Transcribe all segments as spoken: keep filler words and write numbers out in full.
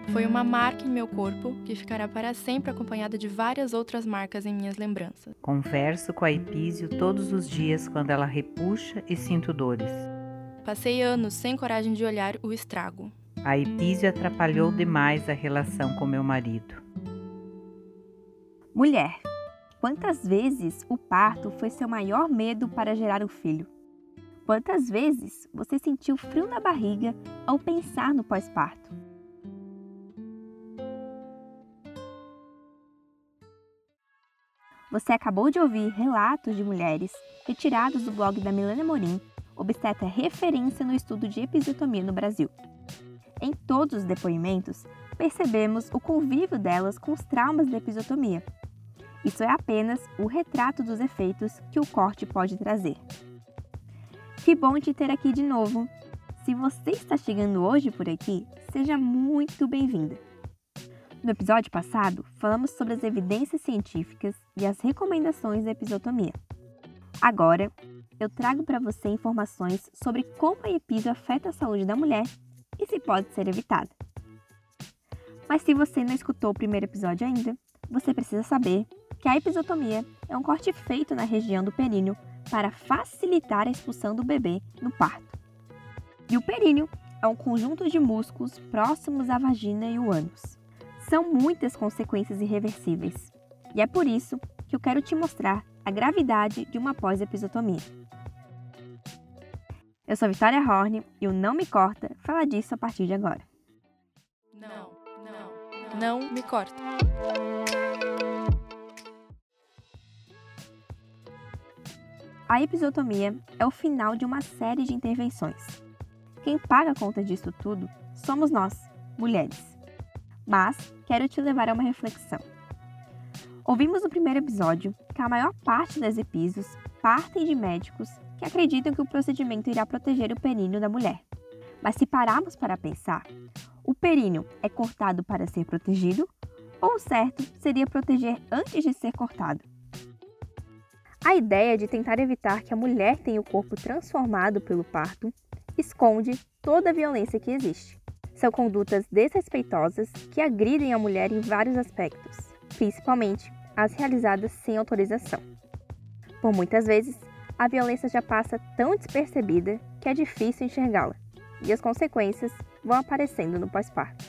Foi uma marca em meu corpo que ficará para sempre acompanhada de várias outras marcas em minhas lembranças. Converso com a Epísio todos os dias quando ela repuxa e sinto dores. Passei anos sem coragem de olhar o estrago. A Epísio atrapalhou demais a relação com meu marido. Mulher, quantas vezes o parto foi seu maior medo para gerar o filho? Quantas vezes você sentiu frio na barriga ao pensar no pós-parto? Você acabou de ouvir relatos de mulheres retirados do blog da Milena Morim, obstetra referência no estudo de episiotomia no Brasil. Em todos os depoimentos, percebemos o convívio delas com os traumas da episiotomia. Isso é apenas o retrato dos efeitos que o corte pode trazer. Que bom te ter aqui de novo! Se você está chegando hoje por aqui, seja muito bem-vinda! No episódio passado, falamos sobre as evidências científicas e as recomendações da episiotomia. Agora, eu trago para você informações sobre como a episio afeta a saúde da mulher e se pode ser evitada. Mas se você não escutou o primeiro episódio ainda, você precisa saber que a episiotomia é um corte feito na região do períneo para facilitar a expulsão do bebê no parto. E o períneo é um conjunto de músculos próximos à vagina e o ânus. São muitas consequências irreversíveis, e é por isso que eu quero te mostrar a gravidade de uma pós-episiotomia. Eu sou Vitória Horne e o Não Me Corta fala disso a partir de agora. Não, não, não me corta. A episiotomia é o final de uma série de intervenções. Quem paga a conta disso tudo somos nós, mulheres. Mas quero te levar a uma reflexão. Ouvimos no primeiro episódio que a maior parte das epísios partem de médicos que acreditam que o procedimento irá proteger o períneo da mulher. Mas se pararmos para pensar, o períneo é cortado para ser protegido ou o certo seria proteger antes de ser cortado? A ideia de tentar evitar que a mulher tenha o corpo transformado pelo parto esconde toda a violência que existe. São condutas desrespeitosas que agridem a mulher em vários aspectos, principalmente as realizadas sem autorização. Por muitas vezes, a violência já passa tão despercebida que é difícil enxergá-la, e as consequências vão aparecendo no pós-parto.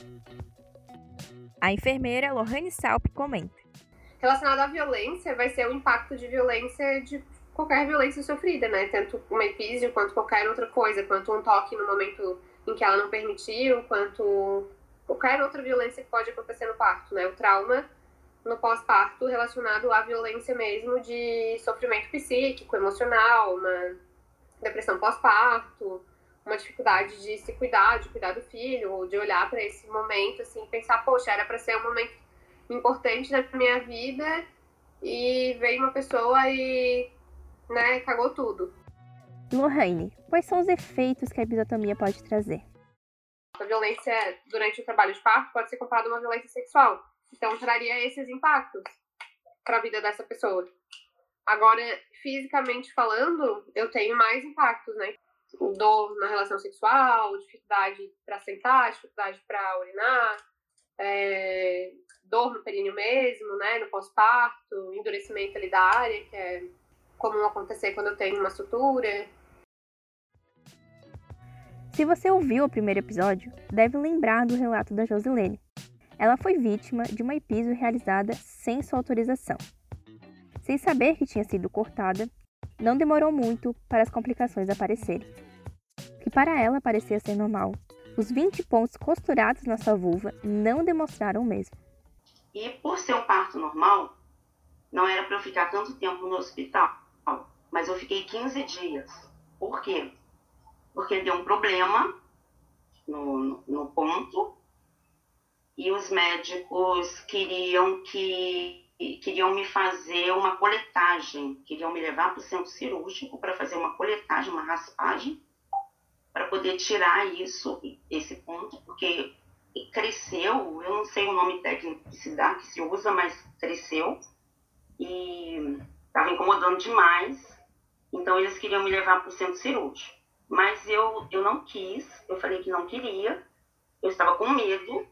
A enfermeira Lohane Salp comenta. Relacionado à violência, vai ser o impacto de violência de qualquer violência sofrida, né? Tanto uma epísio quanto qualquer outra coisa, quanto um toque no momento em que ela não permitiu, quanto qualquer outra violência que pode acontecer no parto, né? O trauma no pós-parto relacionado à violência mesmo de sofrimento psíquico, emocional, uma depressão pós-parto, uma dificuldade de se cuidar, de cuidar do filho, ou de olhar para esse momento, assim, pensar, poxa, era para ser um momento importante na minha vida e veio uma pessoa e, né, cagou tudo. Lohane, quais são os efeitos que a episiotomia pode trazer? A violência durante o trabalho de parto pode ser comparada a uma violência sexual. Então, traria esses impactos para a vida dessa pessoa. Agora, fisicamente falando, eu tenho mais impactos, né? Dor na relação sexual, dificuldade para sentar, dificuldade para urinar, é, dor no períneo mesmo, né? No pós-parto, endurecimento ali da área, que é comum acontecer quando eu tenho uma sutura. Se você ouviu o primeiro episódio, deve lembrar do relato da Josilene. Ela foi vítima de uma epísio realizada sem sua autorização. Sem saber que tinha sido cortada, não demorou muito para as complicações aparecerem. O que para ela parecia ser normal, os vinte pontos costurados na sua vulva não demonstraram o mesmo. E por ser um parto normal, não era para eu ficar tanto tempo no hospital, mas eu fiquei quinze dias. Por quê? Porque deu um problema no, no, no ponto e os médicos queriam que queriam me fazer uma coletagem, queriam me levar para o centro cirúrgico para fazer uma coletagem, uma raspagem, para poder tirar isso, esse ponto, porque cresceu, eu não sei o nome técnico que se dá, que se usa, mas cresceu e estava incomodando demais, então eles queriam me levar para o centro cirúrgico. Mas eu, eu não quis, eu falei que não queria, eu estava com medo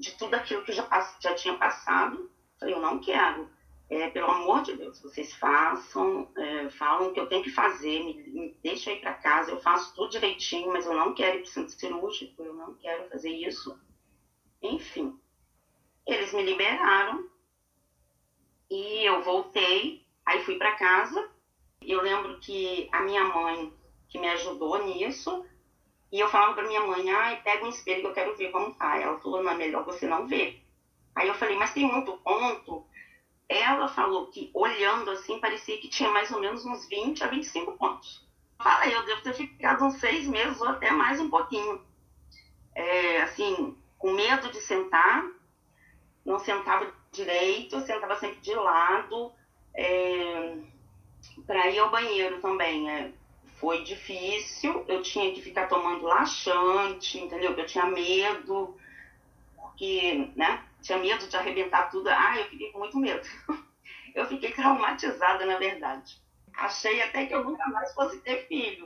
de tudo aquilo que já, já tinha passado. Falei, eu não quero. É, pelo amor de Deus, vocês façam, é, falam o que eu tenho que fazer, me, me deixa ir para casa, eu faço tudo direitinho, mas eu não quero ir para o centro cirúrgico, eu não quero fazer isso. Enfim, eles me liberaram e eu voltei, aí fui para casa. Eu lembro que a minha mãe, que me ajudou nisso, e eu falava para minha mãe, ai, pega um espelho que eu quero ver como tá. Ela falou, não, é melhor você não ver. Aí eu falei, mas tem muito ponto? Ela falou que, olhando assim, parecia que tinha mais ou menos uns vinte a vinte e cinco pontos. Falei, eu devo ter ficado uns seis meses ou até mais um pouquinho. É, assim, com medo de sentar, não sentava direito, sentava sempre de lado. É, para ir ao banheiro também, é, foi difícil. Eu tinha que ficar tomando laxante, entendeu? Eu tinha medo, porque, né? Tinha medo de arrebentar tudo. Ah, eu fiquei com muito medo. Eu fiquei traumatizada, na verdade. Achei até que eu nunca mais fosse ter filho.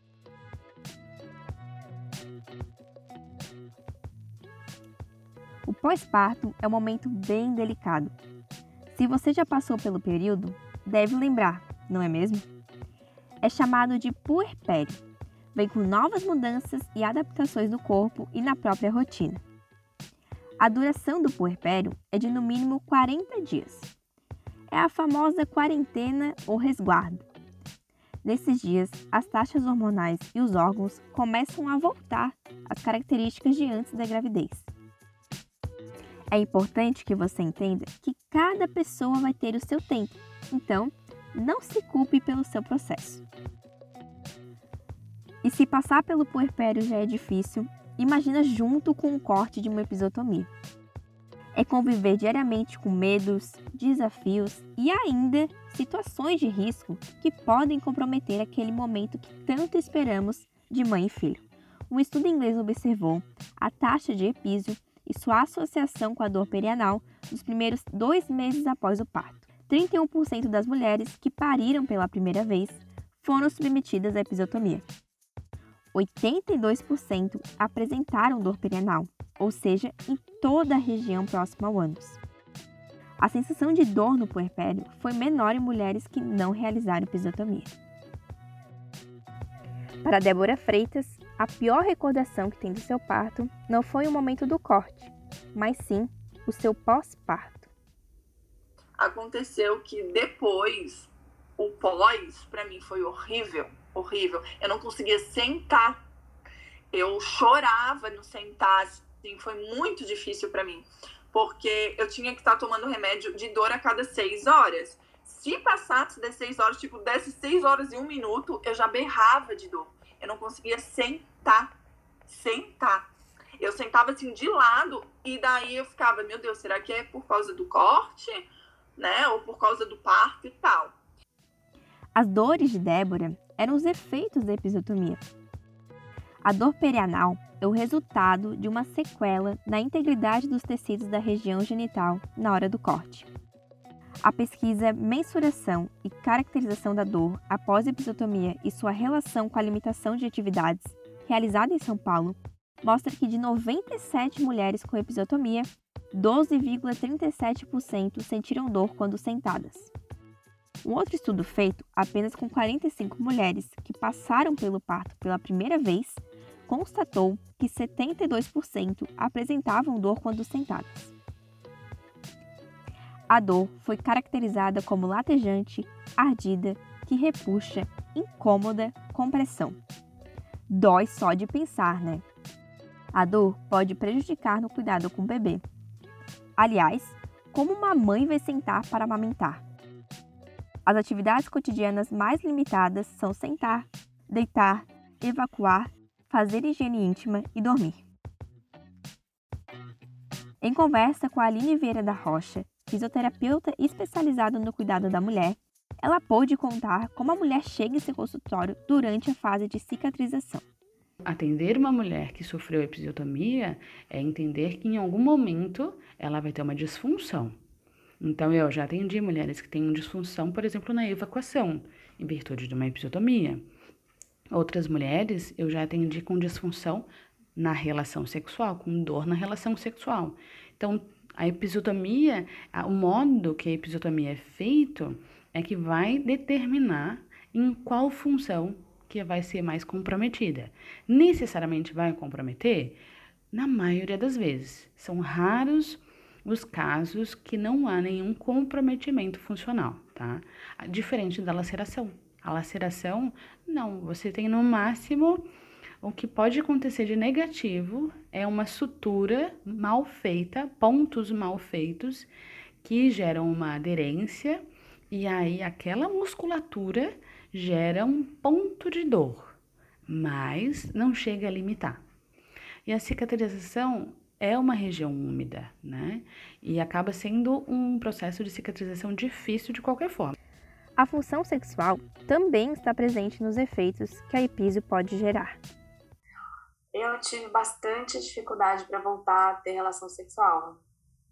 O pós-parto é um momento bem delicado. Se você já passou pelo período, deve lembrar, não é mesmo? É chamado de puerpério. Vem com novas mudanças e adaptações no corpo e na própria rotina. A duração do puerpério é de no mínimo quarenta dias. É a famosa quarentena ou resguardo. Nesses dias, as taxas hormonais e os órgãos começam a voltar às características de antes da gravidez. É importante que você entenda que cada pessoa vai ter o seu tempo, então não se culpe pelo seu processo. E se passar pelo puerpério já é difícil, imagina junto com o corte de uma episiotomia. É conviver diariamente com medos, desafios e ainda situações de risco que podem comprometer aquele momento que tanto esperamos de mãe e filho. Um estudo inglês observou a taxa de epísio e sua associação com a dor perianal nos primeiros dois meses após o parto. trinta e um por cento das mulheres que pariram pela primeira vez foram submetidas à episiotomia. oitenta e dois por cento apresentaram dor perianal, ou seja, em toda a região próxima ao ânus. A sensação de dor no puerpério foi menor em mulheres que não realizaram episiotomia. Para Débora Freitas, a pior recordação que tem do seu parto não foi o momento do corte, mas sim o seu pós-parto. Aconteceu que depois, o pós, para mim, foi horrível, horrível. Eu não conseguia sentar. Eu chorava no sentar, assim, foi muito difícil para mim, porque eu tinha que estar tomando remédio de dor a cada seis horas. Se passasse das seis horas, tipo, desse seis horas e um minuto, eu já berrava de dor. Eu não conseguia sentar, sentar. Eu sentava assim de lado e daí eu ficava, meu Deus, será que é por causa do corte, né? Ou por causa do parto e tal. As dores de Débora eram os efeitos da episiotomia. A dor perianal é o resultado de uma sequela na integridade dos tecidos da região genital na hora do corte. A pesquisa Mensuração e Caracterização da Dor após a episiotomia e sua relação com a limitação de atividades, realizada em São Paulo, mostra que de noventa e sete mulheres com episiotomia, doze vírgula trinta e sete por cento sentiram dor quando sentadas. Um outro estudo feito apenas com quarenta e cinco mulheres que passaram pelo parto pela primeira vez constatou que setenta e dois por cento apresentavam dor quando sentadas. A dor foi caracterizada como latejante, ardida, que repuxa, incômoda, com pressão. Dói só de pensar, né? A dor pode prejudicar no cuidado com o bebê. Aliás, como uma mãe vai sentar para amamentar? As atividades cotidianas mais limitadas são sentar, deitar, evacuar, fazer higiene íntima e dormir. Em conversa com a Aline Vieira da Rocha, fisioterapeuta especializada no cuidado da mulher, ela pôde contar como a mulher chega em seu consultório durante a fase de cicatrização. Atender uma mulher que sofreu episiotomia é entender que em algum momento ela vai ter uma disfunção. Então, eu já atendi mulheres que têm disfunção, por exemplo, na evacuação, em virtude de uma episiotomia. Outras mulheres eu já atendi com disfunção na relação sexual, com dor na relação sexual. Então, a episiotomia, o modo que a episiotomia é feito é que vai determinar em qual função que vai ser mais comprometida. Necessariamente vai comprometer? Na maioria das vezes. São raros os casos que não há nenhum comprometimento funcional, tá? Diferente da laceração. A laceração, não, você tem no máximo, o que pode acontecer de negativo é uma sutura mal feita, pontos mal feitos, que geram uma aderência, e aí aquela musculatura gera um ponto de dor, mas não chega a limitar. E a cicatrização é uma região úmida, né? E acaba sendo um processo de cicatrização difícil de qualquer forma. A função sexual também está presente nos efeitos que a epísio pode gerar. Eu tive bastante dificuldade para voltar a ter relação sexual.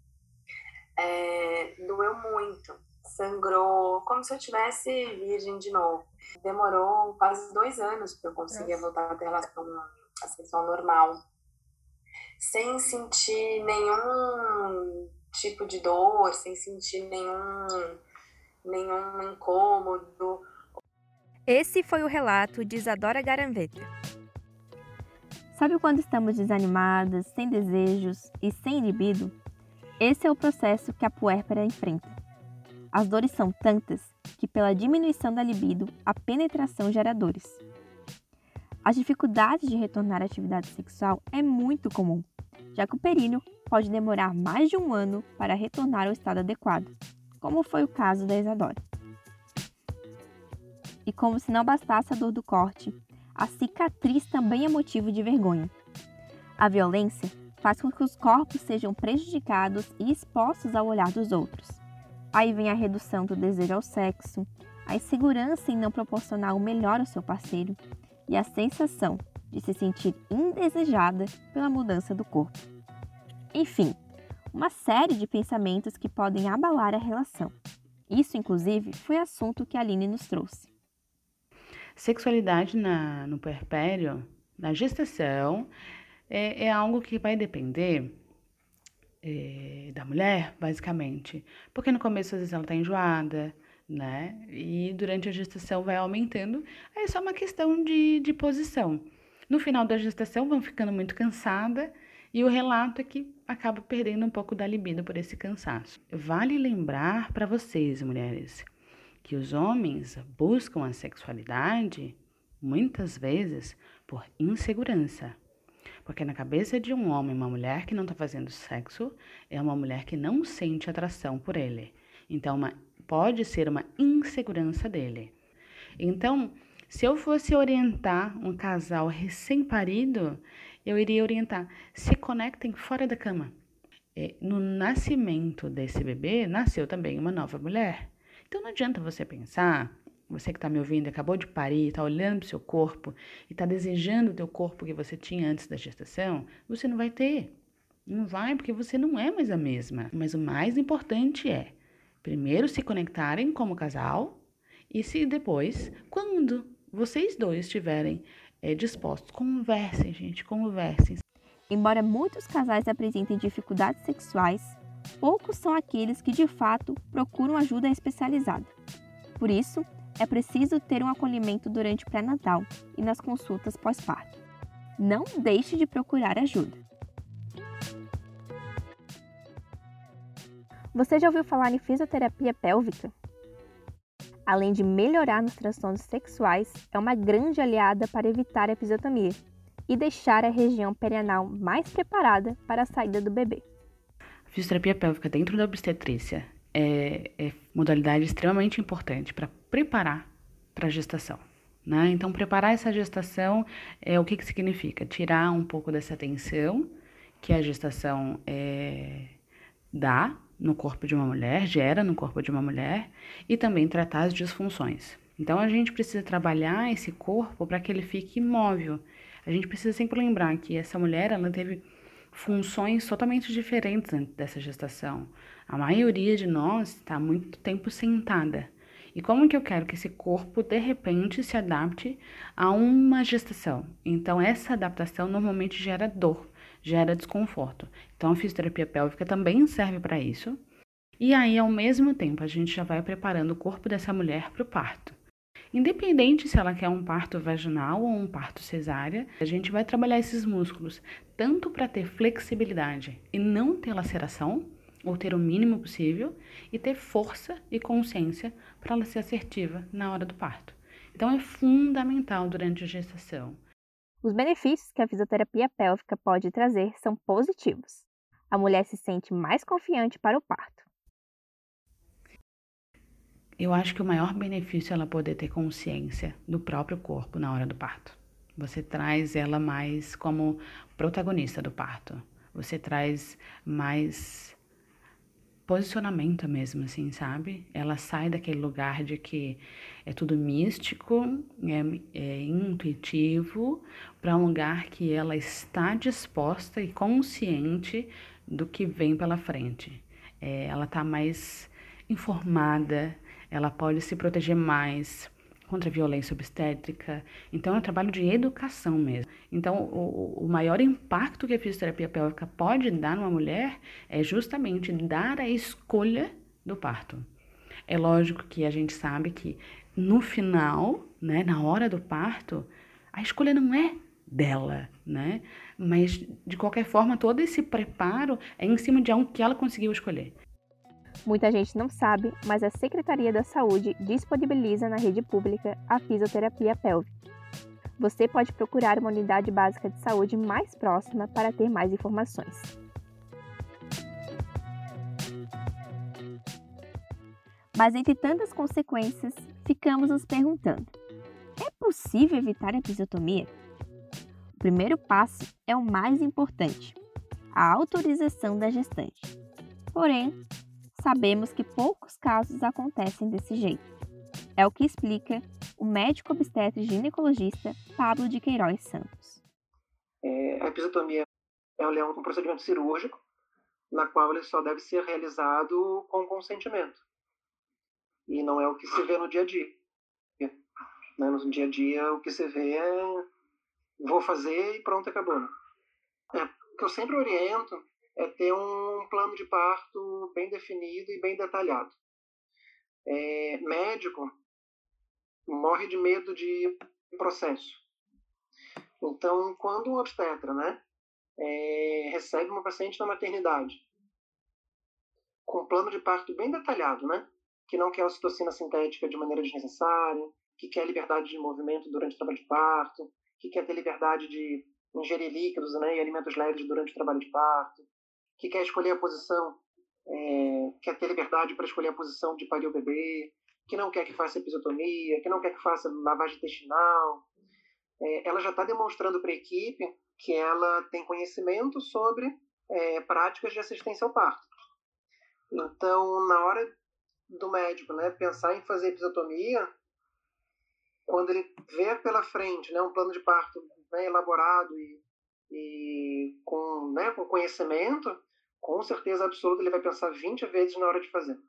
É, doeu muito, sangrou, como se eu tivesse virgem de novo. Demorou quase dois anos para eu conseguir Nossa. voltar a ter relação sexual normal, sem sentir nenhum tipo de dor, sem sentir nenhum, nenhum incômodo. Esse foi o relato de Isadora Garaventa. Sabe quando estamos desanimadas, sem desejos e sem libido? Esse é o processo que a puérpera enfrenta. As dores são tantas que, pela diminuição da libido, a penetração gera dores. As dificuldades de retornar à atividade sexual é muito comum, já que o períneo pode demorar mais de um ano para retornar ao estado adequado, como foi o caso da Isadora. E como se não bastasse a dor do corte, a cicatriz também é motivo de vergonha. A violência faz com que os corpos sejam prejudicados e expostos ao olhar dos outros. Aí vem a redução do desejo ao sexo, a insegurança em não proporcionar o melhor ao seu parceiro e a sensação de se sentir indesejada pela mudança do corpo. Enfim, uma série de pensamentos que podem abalar a relação. Isso, inclusive, foi assunto que a Aline nos trouxe. Sexualidade na, no puerpério, na gestação, é, é algo que vai depender é, da mulher, basicamente. Porque no começo, às vezes, ela está enjoada, né? E durante a gestação vai aumentando. Aí é só uma questão de, de posição. No final da gestação, vão ficando muito cansada e o relato é que acaba perdendo um pouco da libido por esse cansaço. Vale lembrar para vocês, mulheres, que os homens buscam a sexualidade, muitas vezes, por insegurança. Porque na cabeça de um homem, uma mulher que não está fazendo sexo é uma mulher que não sente atração por ele. Então, uma, pode ser uma insegurança dele. Então, se eu fosse orientar um casal recém-parido, eu iria orientar, se conectem fora da cama. É, no nascimento desse bebê, nasceu também uma nova mulher. Então, não adianta você pensar, você que está me ouvindo, acabou de parir, está olhando para o seu corpo e está desejando o teu corpo que você tinha antes da gestação, você não vai ter. Não vai, porque você não é mais a mesma. Mas o mais importante é, primeiro, se conectarem como casal e se depois, quando vocês dois estiverem é, dispostos, conversem, gente, conversem. Embora muitos casais apresentem dificuldades sexuais, poucos são aqueles que, de fato, procuram ajuda especializada. Por isso, é preciso ter um acolhimento durante o pré-natal e nas consultas pós-parto. Não deixe de procurar ajuda. Você já ouviu falar em fisioterapia pélvica? Além de melhorar nos transtornos sexuais, é uma grande aliada para evitar a episiotomia e deixar a região perianal mais preparada para a saída do bebê. A fisioterapia pélvica dentro da obstetrícia é, é modalidade extremamente importante para preparar para a gestação, né? Então, preparar essa gestação, é o que, que significa? Tirar um pouco dessa tensão que a gestação é, dá no corpo de uma mulher, gera no corpo de uma mulher, e também tratar as disfunções. Então, a gente precisa trabalhar esse corpo para que ele fique imóvel. A gente precisa sempre lembrar que essa mulher, ela teve funções totalmente diferentes dessa gestação. A maioria de nós está muito tempo sentada. E como que eu quero que esse corpo, de repente, se adapte a uma gestação? Então, essa adaptação normalmente gera dor, gera desconforto. Então, a fisioterapia pélvica também serve para isso. E aí, ao mesmo tempo, a gente já vai preparando o corpo dessa mulher para o parto. Independente se ela quer um parto vaginal ou um parto cesárea, a gente vai trabalhar esses músculos tanto para ter flexibilidade e não ter laceração, ou ter o mínimo possível, e ter força e consciência para ela ser assertiva na hora do parto. Então é fundamental durante a gestação. Os benefícios que a fisioterapia pélvica pode trazer são positivos. A mulher se sente mais confiante para o parto. Eu acho que o maior benefício é ela poder ter consciência do próprio corpo na hora do parto. Você traz ela mais como protagonista do parto. Você traz mais posicionamento mesmo, assim, sabe? Ela sai daquele lugar de que é tudo místico, é, é intuitivo, para um lugar que ela está disposta e consciente do que vem pela frente. É, ela está mais informada, ela pode se proteger mais contra a violência obstétrica. Então, é um trabalho de educação mesmo. Então, o, o maior impacto que a fisioterapia pélvica pode dar numa mulher é justamente dar a escolha do parto. É lógico que a gente sabe que no final, né, na hora do parto, a escolha não é dela, né? Mas, de qualquer forma, todo esse preparo é em cima de algo que ela conseguiu escolher. Muita gente não sabe, mas a Secretaria da Saúde disponibiliza na rede pública a fisioterapia pélvica. Você pode procurar uma unidade básica de saúde mais próxima para ter mais informações. Mas entre tantas consequências, ficamos nos perguntando: é possível evitar a episiotomia? O primeiro passo é o mais importante, a autorização da gestante. Porém, sabemos que poucos casos acontecem desse jeito. É o que explica o médico obstetra e ginecologista Pablo de Queiroz Santos. É, a episiotomia é um procedimento cirúrgico, na qual ele só deve ser realizado com consentimento. E não é o que se vê no dia a dia. Né? No dia a dia, o que se vê é vou fazer e pronto, acabou. É, o que eu sempre oriento é ter um plano de parto bem definido e bem detalhado. É, médico morre de medo de processo. Então, quando um obstetra, né, é, recebe uma paciente na maternidade com um plano de parto bem detalhado, né, que não quer ocitocina sintética de maneira desnecessária, que quer liberdade de movimento durante o trabalho de parto, que quer ter liberdade de ingerir líquidos, né, e alimentos leves durante o trabalho de parto, que quer escolher a posição, é, quer ter liberdade para escolher a posição de parir o bebê, que não quer que faça episiotomia, que não quer que faça lavagem intestinal, é, ela já está demonstrando para a equipe que ela tem conhecimento sobre é, práticas de assistência ao parto. Então, na hora do médico, né, pensar em fazer episiotomia, quando ele vê pela frente, né, um plano de parto, né, elaborado e, e com, né, com conhecimento, com certeza absoluta ele vai pensar vinte vezes na hora de fazer.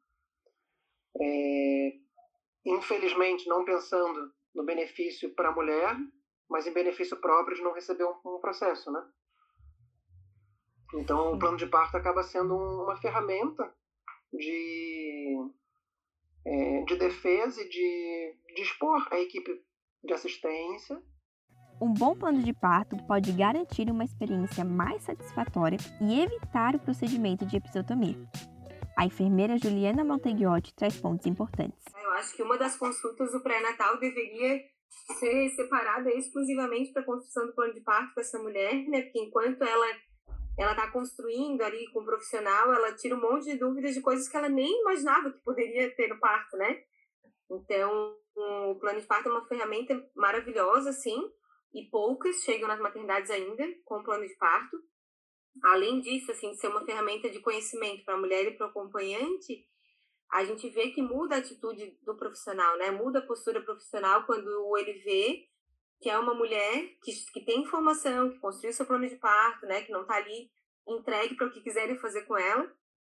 É, infelizmente, não pensando no benefício para a mulher, mas em benefício próprio de não receber um, um processo, né? Então, o plano de parto acaba sendo uma ferramenta de, é, de defesa e de, de expor a equipe de assistência. Um bom plano de parto pode garantir uma experiência mais satisfatória e evitar o procedimento de episiotomia. A enfermeira Juliana Monteghiotti traz pontos importantes. Eu acho que uma das consultas do pré-natal deveria ser separada exclusivamente para a construção do plano de parto com essa mulher, né? Porque enquanto ela ela está construindo ali com o profissional, ela tira um monte de dúvidas de coisas que ela nem imaginava que poderia ter no parto, né? Então, o plano de parto é uma ferramenta maravilhosa, sim, e poucas chegam nas maternidades ainda com o plano de parto. Além disso, assim, ser uma ferramenta de conhecimento para a mulher e para o acompanhante, a gente vê que muda a atitude do profissional, né? Muda a postura profissional quando ele vê que é uma mulher que, que tem informação, que construiu seu plano de parto, né? Que não está ali entregue para o que quiserem fazer com ela.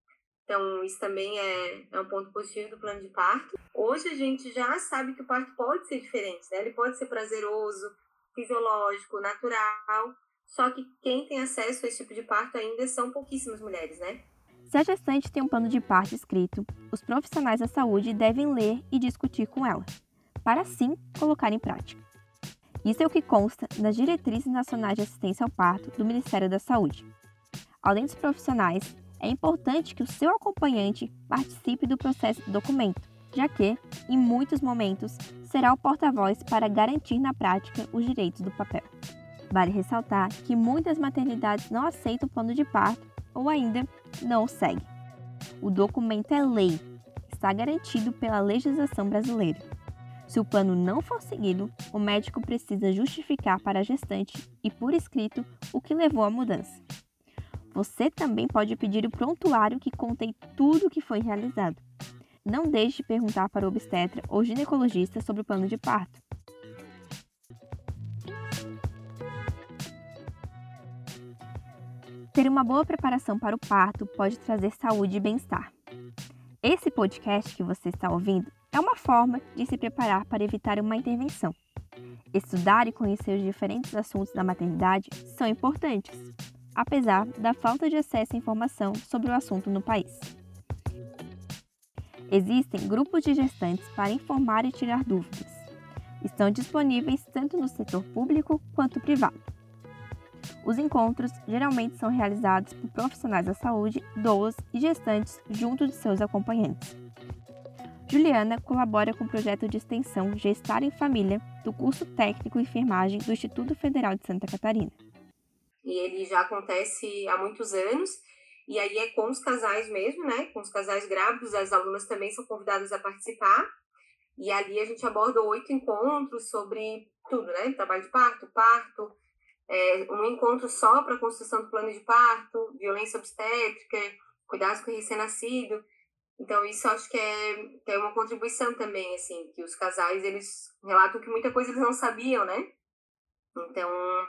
Então, isso também é, é um ponto positivo do plano de parto. Hoje a gente já sabe que o parto pode ser diferente, né? Ele pode ser prazeroso, fisiológico, natural, só que quem tem acesso a esse tipo de parto ainda são pouquíssimas mulheres, né? Se a gestante tem um plano de parto escrito, os profissionais da saúde devem ler e discutir com ela, para assim colocar em prática. Isso é o que consta nas Diretrizes Nacionais de Assistência ao Parto do Ministério da Saúde. Além dos profissionais, é importante que o seu acompanhante participe do processo do documento, já que, em muitos momentos, será o porta-voz para garantir na prática os direitos do papel. Vale ressaltar que muitas maternidades não aceitam o plano de parto ou ainda não o seguem. O documento é lei, está garantido pela legislação brasileira. Se o plano não for seguido, o médico precisa justificar para a gestante e por escrito o que levou à mudança. Você também pode pedir o prontuário que contém tudo o que foi realizado. Não deixe de perguntar para o obstetra ou ginecologista sobre o plano de parto. Ter uma boa preparação para o parto pode trazer saúde e bem-estar. Esse podcast que você está ouvindo é uma forma de se preparar para evitar uma intervenção. Estudar e conhecer os diferentes assuntos da maternidade são importantes, apesar da falta de acesso à informação sobre o assunto no país. Existem grupos de gestantes para informar e tirar dúvidas. Estão disponíveis tanto no setor público quanto privado. Os encontros geralmente são realizados por profissionais da saúde, doas e gestantes junto de seus acompanhantes. Juliana colabora com o projeto de extensão Gestar em Família do curso técnico em enfermagem do Instituto Federal de Santa Catarina. E ele já acontece há muitos anos, e aí é com os casais mesmo, né? Com os casais grávidos, as alunas também são convidadas a participar, e ali a gente aborda oito encontros sobre tudo, né? Trabalho de parto, parto, é, um encontro só para a construção do plano de parto, violência obstétrica, cuidados com o recém-nascido. Então, isso acho que é, que é uma contribuição também, assim, que os casais, eles relatam que muita coisa eles não sabiam, né? Então,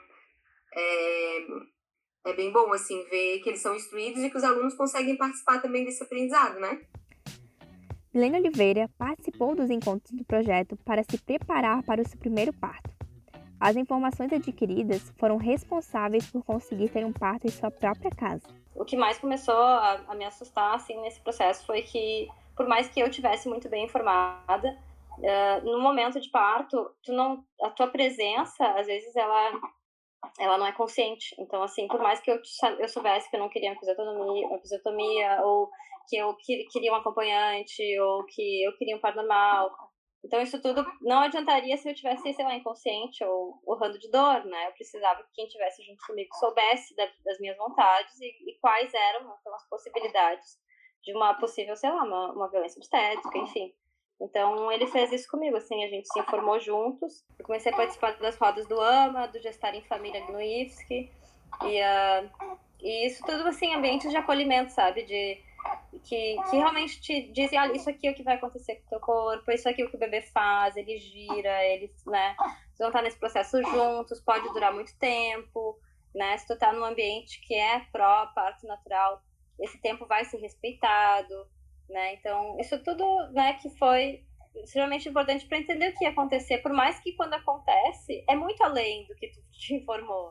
é, é bem bom, assim, ver que eles são instruídos e que os alunos conseguem participar também desse aprendizado, né? Milene Oliveira participou dos encontros do projeto para se preparar para o seu primeiro parto. As informações adquiridas foram responsáveis por conseguir ter um parto em sua própria casa. O que mais começou a, a me assustar assim, nesse processo foi que, por mais que eu tivesse muito bem informada, uh, no momento de parto, tu não, a tua presença, às vezes, ela, ela não é consciente. Então, assim, por mais que eu, eu soubesse que eu não queria uma episiotomia, uma episiotomia ou que eu queria um acompanhante, ou que eu queria um parto normal. Então, isso tudo não adiantaria se eu tivesse, sei lá, inconsciente ou urrando de dor, né? Eu precisava que quem estivesse junto comigo soubesse da, das minhas vontades e, e quais eram as possibilidades de uma possível, sei lá, uma, uma violência obstétrica, enfim. Então, ele fez isso comigo, assim, a gente se informou juntos. Eu comecei a participar das rodas do AMA, do Gestar em Família no I F S C, e, uh, e isso tudo, assim, ambientes de acolhimento, sabe? De... Que, que realmente te dizem, olha, isso aqui é o que vai acontecer com o teu corpo, isso aqui é o que o bebê faz, ele gira, eles, né, vocês vão estar nesse processo juntos, pode durar muito tempo, né, se tu tá num ambiente que é pró parto natural, esse tempo vai ser respeitado, né, então isso tudo, né, que foi extremamente importante para entender o que ia acontecer, por mais que quando acontece, é muito além do que tu te informou.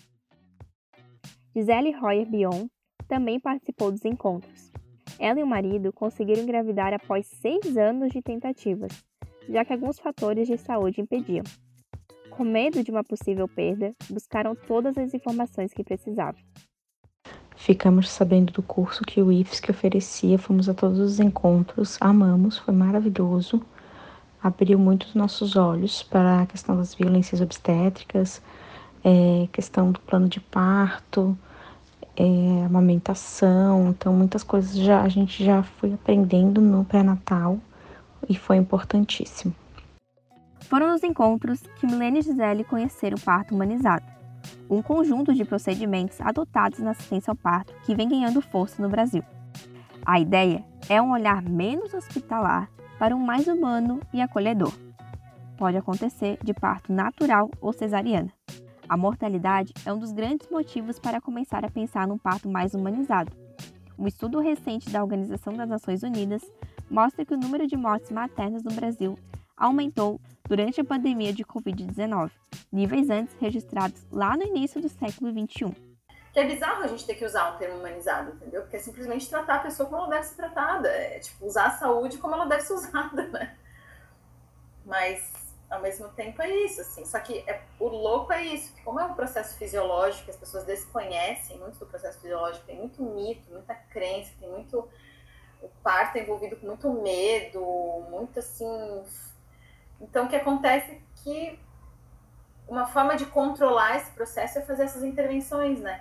Gisele Royer Bion também participou dos encontros. Ela e o marido conseguiram engravidar após seis anos de tentativas, já que alguns fatores de saúde impediam. Com medo de uma possível perda, buscaram todas as informações que precisavam. Ficamos sabendo do curso que o I F S C oferecia, fomos a todos os encontros, amamos, foi maravilhoso. Abriu muito os nossos olhos para a questão das violências obstétricas, é, questão do plano de parto, É, amamentação, então muitas coisas já, a gente já foi aprendendo no pré-natal e foi importantíssimo. Foram nos encontros que Milene e Gisele conheceram o parto humanizado, um conjunto de procedimentos adotados na assistência ao parto que vem ganhando força no Brasil. A ideia é um olhar menos hospitalar para um mais humano e acolhedor. Pode acontecer de parto natural ou cesariana. A mortalidade é um dos grandes motivos para começar a pensar num parto mais humanizado, Um estudo recente da Organização das Nações Unidas mostra que o número de mortes maternas no Brasil aumentou durante a pandemia de covid dezenove, níveis antes registrados lá no início do século vinte e um. Que é bizarro a gente ter que usar um termo humanizado, entendeu? Porque é simplesmente tratar a pessoa como ela deve ser tratada, é tipo usar a saúde como ela deve ser usada, né? Mas, ao mesmo tempo, é isso, assim. Só que é, o louco é isso, que como é um processo fisiológico, as pessoas desconhecem muito do processo fisiológico, tem muito mito, muita crença, tem muito... O parto é envolvido com muito medo, muito, assim... Então, o que acontece é que uma forma de controlar esse processo é fazer essas intervenções, né?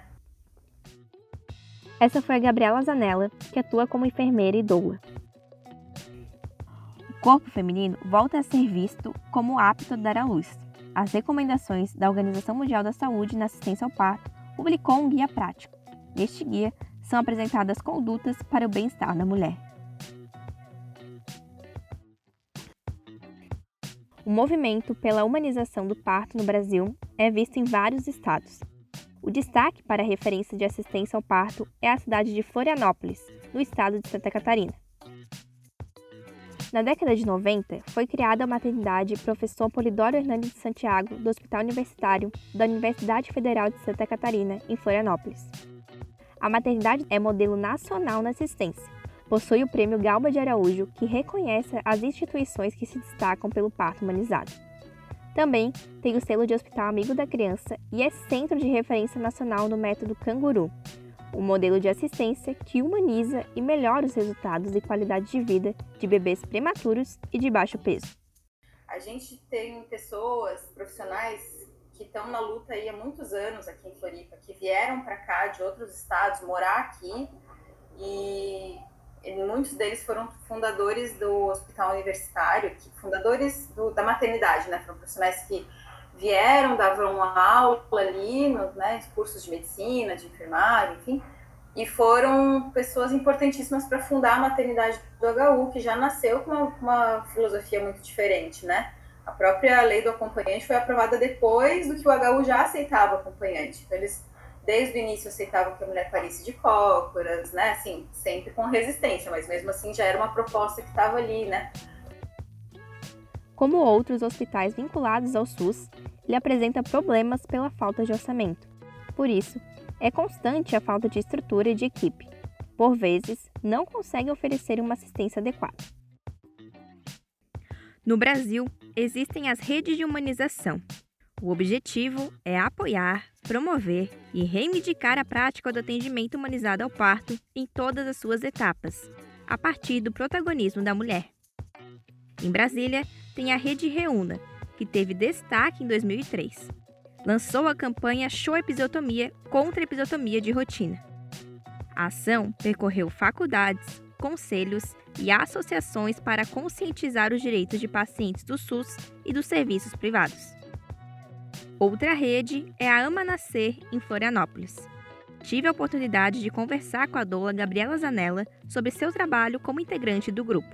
Essa foi a Gabriela Zanella, que atua como enfermeira e doula. O corpo feminino volta a ser visto como apto a dar à luz. As recomendações da Organização Mundial da Saúde na assistência ao parto publicou um guia prático. Neste guia, são apresentadas condutas para o bem-estar da mulher. O movimento pela humanização do parto no Brasil é visto em vários estados. O destaque para a referência de assistência ao parto é a cidade de Florianópolis, no estado de Santa Catarina. Na década de noventa, foi criada a maternidade Professor Polidoro Hernandes de Santiago, do Hospital Universitário da Universidade Federal de Santa Catarina, em Florianópolis. A maternidade é modelo nacional na assistência. Possui o prêmio Galba de Araújo, que reconhece as instituições que se destacam pelo parto humanizado. Também tem o selo de Hospital Amigo da Criança e é centro de referência nacional no método Canguru, um modelo de assistência que humaniza e melhora os resultados e qualidade de vida de bebês prematuros e de baixo peso. A gente tem pessoas, profissionais, que estão na luta aí há muitos anos aqui em Floripa, que vieram para cá de outros estados morar aqui e... muitos deles foram fundadores do hospital universitário, que, fundadores do, da maternidade, né? Foram profissionais que vieram, davam uma aula ali, no, né, cursos de medicina, de enfermagem, enfim, e foram pessoas importantíssimas para fundar a maternidade do H U, que já nasceu com uma, uma filosofia muito diferente, né? A própria lei do acompanhante foi aprovada depois do que o H U já aceitava acompanhante. Então, eles desde o início aceitavam que a mulher parisse de cócoras, né, assim, sempre com resistência, mas mesmo assim já era uma proposta que estava ali, né. Como outros hospitais vinculados ao SUS, ele apresenta problemas pela falta de orçamento. Por isso, é constante a falta de estrutura e de equipe. Por vezes, não consegue oferecer uma assistência adequada. No Brasil, existem as redes de humanização. O objetivo é apoiar, promover e reivindicar a prática do atendimento humanizado ao parto em todas as suas etapas, a partir do protagonismo da mulher. Em Brasília, tem a Rede Reúna, que teve destaque em dois mil e três. Lançou a campanha Show Episiotomia contra a episiotomia de rotina. A ação percorreu faculdades, conselhos e associações para conscientizar os direitos de pacientes do SUS e dos serviços privados. Outra rede é a Ama Nascer, em Florianópolis. Tive a oportunidade de conversar com a doula Gabriela Zanella sobre seu trabalho como integrante do grupo.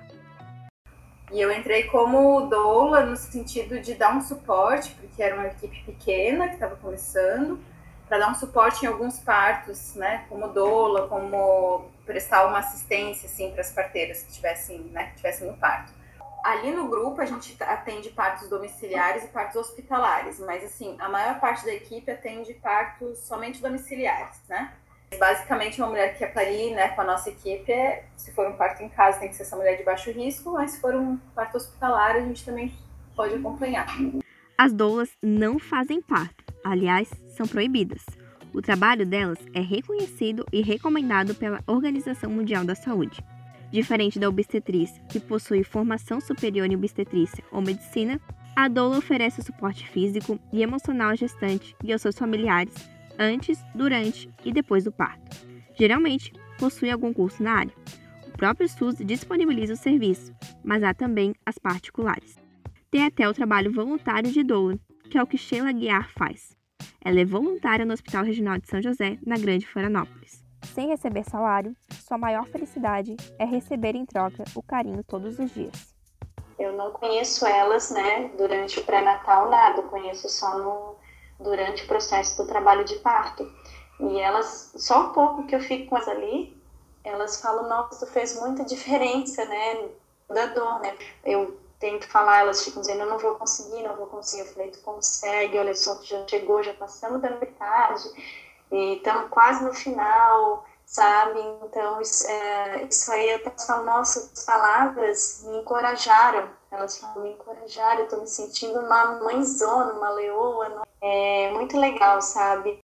E eu entrei como doula no sentido de dar um suporte, porque era uma equipe pequena que estava começando, para dar um suporte em alguns partos, né, como doula, como prestar uma assistência assim, para as parteiras que estivessem, né, que estivessem no parto. Ali no grupo a gente atende partos domiciliares e partos hospitalares, mas assim, a maior parte da equipe atende partos somente domiciliares, né? Basicamente, uma mulher que quer parir, né, com a nossa equipe, é, se for um parto em casa, tem que ser essa mulher de baixo risco, mas se for um parto hospitalar, a gente também pode acompanhar. As doulas não fazem parto, aliás, são proibidas. O trabalho delas é reconhecido e recomendado pela Organização Mundial da Saúde. Diferente da obstetriz, que possui formação superior em obstetrícia ou medicina, a doula oferece o suporte físico e emocional à gestante e aos seus familiares antes, durante e depois do parto. Geralmente, possui algum curso na área. O próprio SUS disponibiliza o serviço, mas há também as particulares. Tem até o trabalho voluntário de doula, que é o que Sheila Guiar faz. Ela é voluntária no Hospital Regional de São José, na Grande Florianópolis. Sem receber salário, sua maior felicidade é receber em troca o carinho todos os dias. Eu não conheço elas, né, durante o pré-natal, nada. Eu conheço só no, durante o processo do trabalho de parto. E elas, só um pouco que eu fico com elas ali, elas falam, nossa, tu fez muita diferença, né, da dor, né? Eu tento falar, elas ficam dizendo, eu não vou conseguir, não vou conseguir. Eu falei, tu consegue, olha só, tu já chegou, já passamos da metade, e estamos quase no final, sabe? Então, isso, é, isso aí até falam, nossa, as palavras me encorajaram. Elas falam, me encorajaram, eu tô me sentindo uma mãezona, uma leoa. É muito legal, sabe?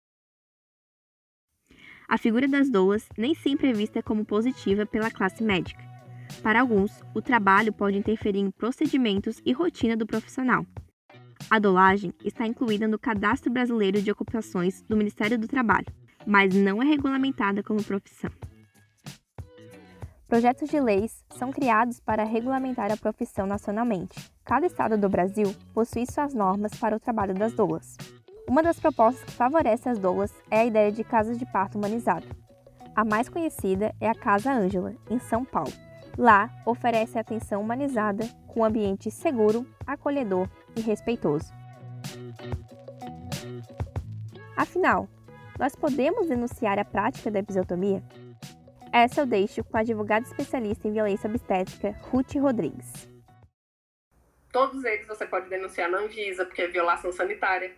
A figura das doulas nem sempre é vista como positiva pela classe médica. Para alguns, o trabalho pode interferir em procedimentos e rotina do profissional. A doulagem está incluída no Cadastro Brasileiro de Ocupações do Ministério do Trabalho, mas não é regulamentada como profissão. Projetos de leis são criados para regulamentar a profissão nacionalmente. Cada estado do Brasil possui suas normas para o trabalho das doulas. Uma das propostas que favorece as doulas é a ideia de casas de parto humanizado. A mais conhecida é a Casa Ângela, em São Paulo. Lá, oferece atenção humanizada com um ambiente seguro, acolhedor e respeitoso. Afinal, nós podemos denunciar a prática da episiotomia? Essa eu deixo com a advogada especialista em violência obstétrica, Ruth Rodrigues. Todos eles você pode denunciar na Anvisa, porque é violação sanitária.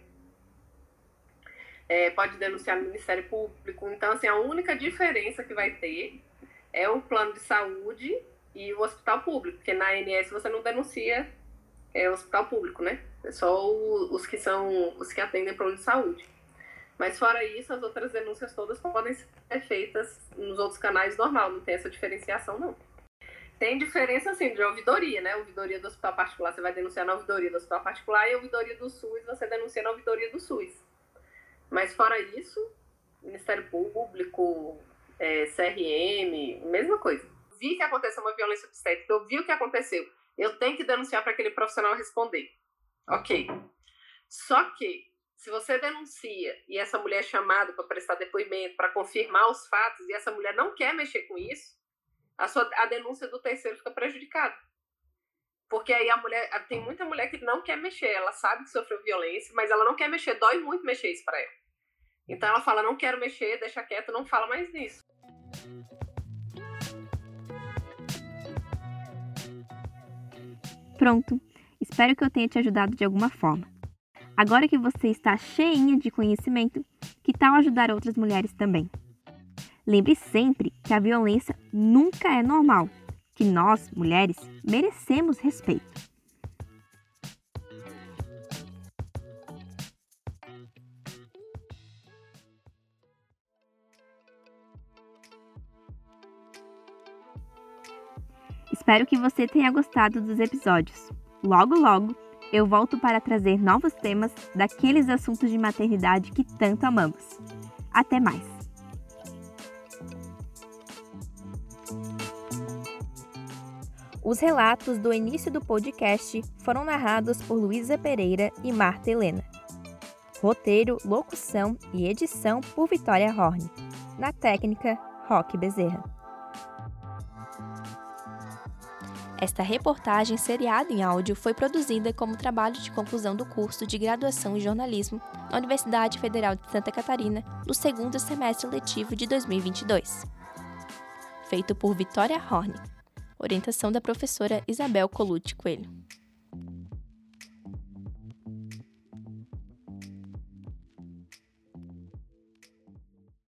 É, pode denunciar no Ministério Público. Então, assim, a única diferença que vai ter é o plano de saúde e o hospital público, porque na A N S você não denuncia é, o hospital público, né? É só o, os que são os que atendem plano de saúde. Mas fora isso, as outras denúncias todas podem ser feitas nos outros canais normal, não tem essa diferenciação, não. Tem diferença, assim, de ouvidoria, né? Ouvidoria do hospital particular, você vai denunciar na ouvidoria do hospital particular, e a ouvidoria do SUS, você denuncia na ouvidoria do SUS. Mas fora isso, Ministério Público, é, C R M, mesma coisa. Vi que aconteceu uma violência obstétrica, eu vi o que aconteceu, eu tenho que denunciar para aquele profissional responder. Ok. Só que, se você denuncia e essa mulher é chamada para prestar depoimento, para confirmar os fatos, e essa mulher não quer mexer com isso, a, sua, a denúncia do terceiro fica prejudicada. Porque aí a mulher, tem muita mulher que não quer mexer, ela sabe que sofreu violência, mas ela não quer mexer, dói muito mexer isso para ela. Então ela fala, não quero mexer, deixa quieto, não fala mais nisso. Pronto, espero que eu tenha te ajudado de alguma forma. Agora que você está cheinha de conhecimento, que tal ajudar outras mulheres também? Lembre sempre que a violência nunca é normal, que nós, mulheres, merecemos respeito. Espero que você tenha gostado dos episódios. Logo, logo, eu volto para trazer novos temas daqueles assuntos de maternidade que tanto amamos. Até mais! Os relatos do início do podcast foram narrados por Luísa Pereira e Marta Helena. Roteiro, locução e edição por Vitória Horn. Na técnica, Roque Bezerra. Esta reportagem seriada em áudio foi produzida como trabalho de conclusão do curso de graduação em jornalismo na Universidade Federal de Santa Catarina, no segundo semestre letivo de dois mil e vinte e dois. Feito por Vitória Horn. Orientação da professora Isabel Colucci Coelho.